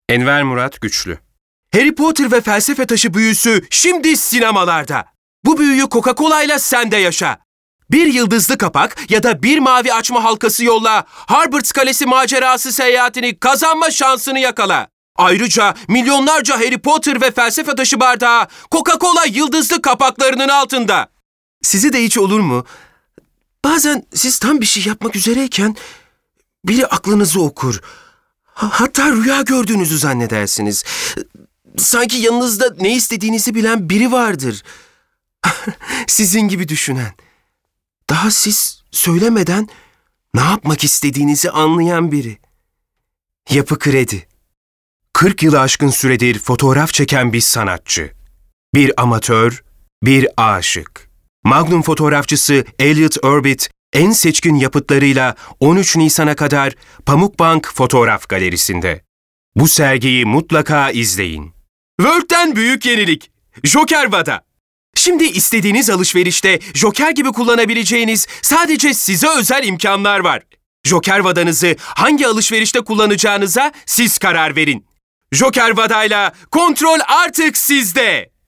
Enver Murat Güçlü. Harry Potter ve Felsefe Taşı büyüsü şimdi sinemalarda. Bu büyüyü Coca-Cola'yla sen de yaşa. Bir yıldızlı kapak ya da bir mavi açma halkası yolla, Hogwarts Kalesi macerası seyahatini kazanma şansını yakala. Ayrıca milyonlarca Harry Potter ve Felsefe Taşı bardağı Coca-Cola yıldızlı kapaklarının altında. Sizi de hiç olur mu? Bazen siz tam bir şey yapmak üzereyken biri aklınızı okur. Hatta rüya gördüğünüzü zannedersiniz. Sanki yanınızda ne istediğinizi bilen biri vardır. Sizin gibi düşünen. Daha siz söylemeden ne yapmak istediğinizi anlayan biri. Yapı Kredi. 40 yılı aşkın süredir fotoğraf çeken bir sanatçı. Bir amatör, bir aşık. Magnum fotoğrafçısı Elliot Orbit en seçkin yapıtlarıyla 13 Nisan'a kadar Pamukbank Fotoğraf Galerisi'nde. Bu sergiyi mutlaka izleyin. World'den büyük yenilik. Joker Vada. Şimdi istediğiniz alışverişte Joker gibi kullanabileceğiniz sadece size özel imkanlar var. Joker Vada'nızı hangi alışverişte kullanacağınıza siz karar verin. Joker Vada'yla kontrol artık sizde.